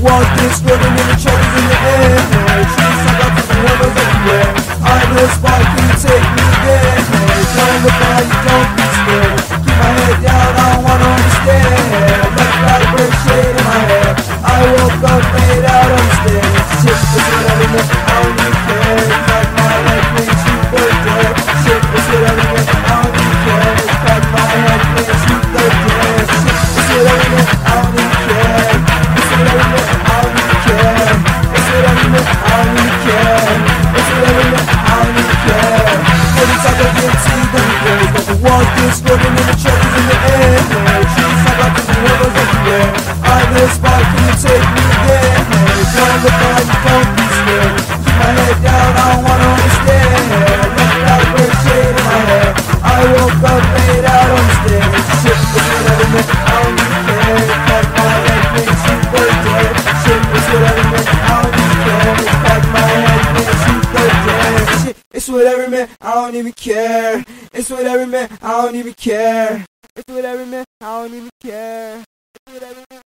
walk this road and the troubles in the air. Trees stuck up to the windows everywhere. I will spot, can you take me there? Don't look out, you don't be scared. Keep my head down, I don't wanna understand. Left got a bird shade in my hair. I woke up laid out on the stairs. Shit, this is everything, I don't even care. Cut my head, please, you birthday. Shit, this is everything, I don't even care. Cut my head, please, you birthday. Shit, this is everything, I don't even care. This is everything, I don't even care. This is everything, I don't even care. This is everything, I don't even care. Every time I get to the windows, got to walk this road and the troubles in the air. Trees stuck up to the windows everywhere. I will spot, can you take me there? Don't look out, you don't be scared. Keep my head down, I don't wanna understand. Left got a bird shade in my hair. I woke up laid out on the stairs. Shit, this is everything, I don't even care. Cut my head, please, you birthday. Shit, this is everything, I don't even care. Cut my head, please, you birthday. Shit, it's whatever, man, I don't even care. It's whatever, man, I don't even care. It's whatever, man, I don't even care. It's whatever, man.